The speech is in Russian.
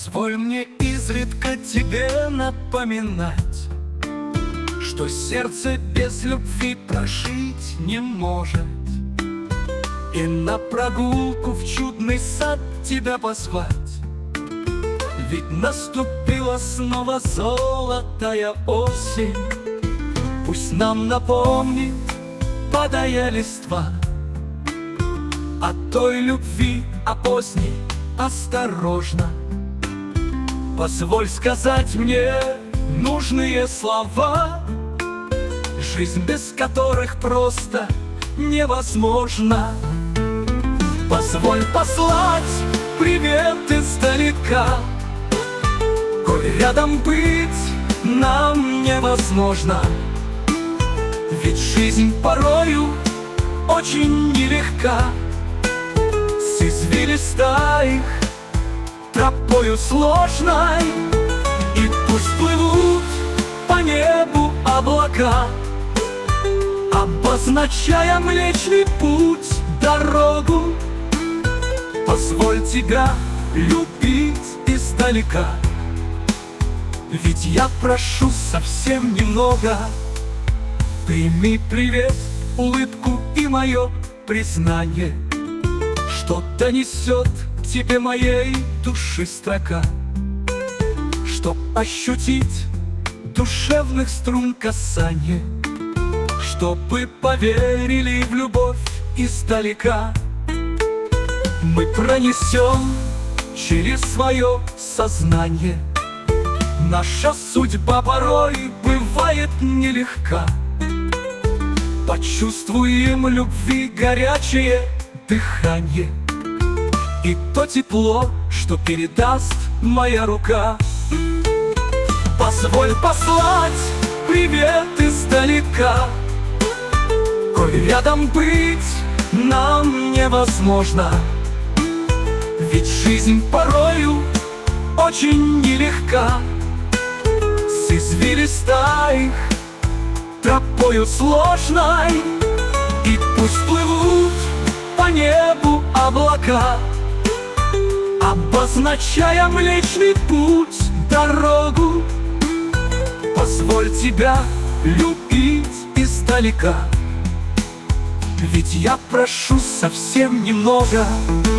Позволь мне изредка тебе напоминать, что сердце без любви прожить не может, и на прогулку в чудный сад тебя позвать. Ведь наступила снова золотая осень, пусть нам напомнит, падая листва, о той любви, о поздней, осторожно. Позволь сказать мне нужные слова, жизнь без которых просто невозможна. Позволь послать привет издалека, коль рядом быть нам невозможно. Ведь жизнь порою очень нелегка, с извилистой тропою сложной. И пусть плывут по небу облака, обозначая Млечный Путь, дорогу. Позволь тебя любить издалека, ведь я прошу совсем немного. Прими привет, улыбку и мое признание, что донесет тебе моей души строка, чтоб ощутить душевных струн касание, чтобы поверили в любовь издалека. Мы пронесем через свое сознание. Наша судьба порой бывает нелегка. Почувствуем любви горячее дыхание и то тепло, что передаст моя рука. Позволь послать привет издалека, коль рядом быть нам невозможно. Ведь жизнь порою очень нелегка, с извилистой тропою сложной. И пусть плывут по небу облака, обозначая Млечный Путь, дорогу. Позволь тебя любить издалека, ведь я прошу совсем немного.